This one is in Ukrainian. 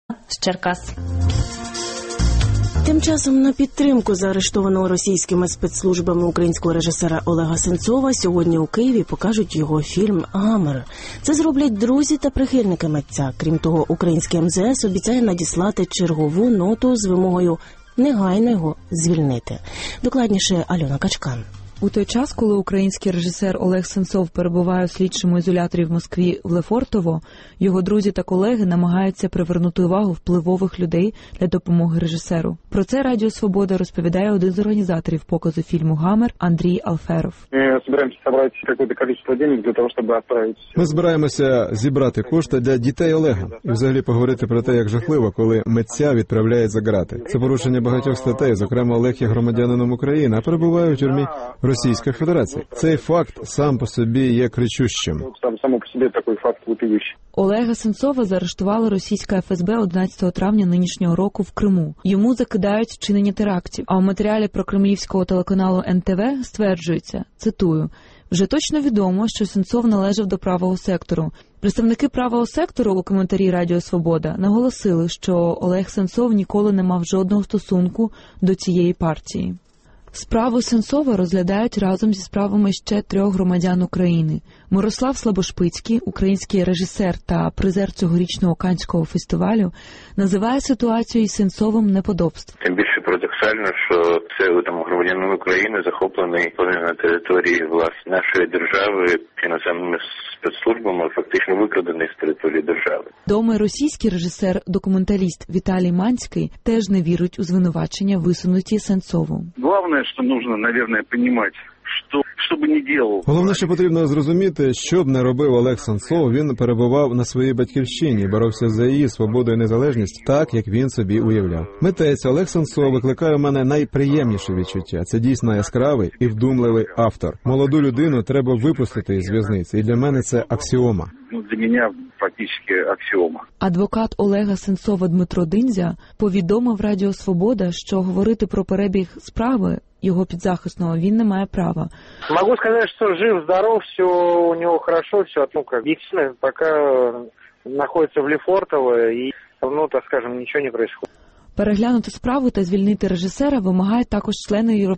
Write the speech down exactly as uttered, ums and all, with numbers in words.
з Черкас. Тим часом на підтримку заарештованого російськими спецслужбами українського режисера Олега Сенцова сьогодні у Києві покажуть його фільм «Гамер». Це зроблять друзі та прихильники митця. Крім того, український ем зе ес обіцяє надіслати чергову ноту з вимогою негайно його звільнити. Докладніше Альона Качкан. У той час, коли український режисер Олег Сенцов перебуває у слідчому ізоляторі в Москві в Лефортово, його друзі та колеги намагаються привернути увагу впливових людей для допомоги режисеру. Про це Радіо Свобода розповідає один з організаторів показу фільму «Гамер» Андрій Алферов. Ми збираємося зібрати кошти для дітей Олега і взагалі поговорити про те, як жахливо, коли митця відправляють за ґрати. Це порушення багатьох статей, зокрема Олег є громадянином України, а перебуває у тюрмі Російської Федерації. Цей факт сам по собі є кричущим. Само по собі такий факт вопиющий. Олега Сенцова заарештувала російська еф ес бе одинадцятого травня нинішнього року в Криму. Йому закидають вчинення терактів. А у матеріалі про кремлівського телеканалу ен те ве стверджується, цитую, «Вже точно відомо, що Сенцов належав до правого сектору. Представники правого сектору у коментарі Радіо Свобода наголосили, що Олег Сенцов ніколи не мав жодного стосунку до цієї партії». Справу Сенцова розглядають разом зі справами ще трьох громадян України. Мирослав Слабошпицький, український режисер та призер цьогорічного Каннського фестивалю, називає ситуацію із Сенцовим неподобств. Тим більше парадоксально, що це там громадянин України захоплений на території власне нашої держави іноземними спецслужбами, фактично викрадений з території держави. Дома російський режисер-документаліст Віталій Манський теж не вірить у звинувачення, висунуті Сенцову. Головне, що потрібно, мабуть, розуміти, що, що б не робив. Головне, що потрібно зрозуміти, що б не робив Олег Сенцов, він перебував на своїй батьківщині, боровся за її свободу і незалежність, так, як він собі уявляв. Митець Олег Сенцов викликає у мене найприємніше відчуття. Це дійсно яскравий і вдумливий автор. Молоду людину треба випустити із в'язниці, і для мене це аксіома. Ну, для мене фактично аксіома. Адвокат Олега Сенцова Дмитро Динзя повідомив Радіо Свобода, що говорити про перебіг справи його підзахисного він не має права. Могу сказать, что жив, здоров, все у него хорошо, все, ну как, действительно, пока находится в Лефортово, и, ну, так скажем, ничего не происходит. Переглянути справу та звільнити режисера вимагають також члени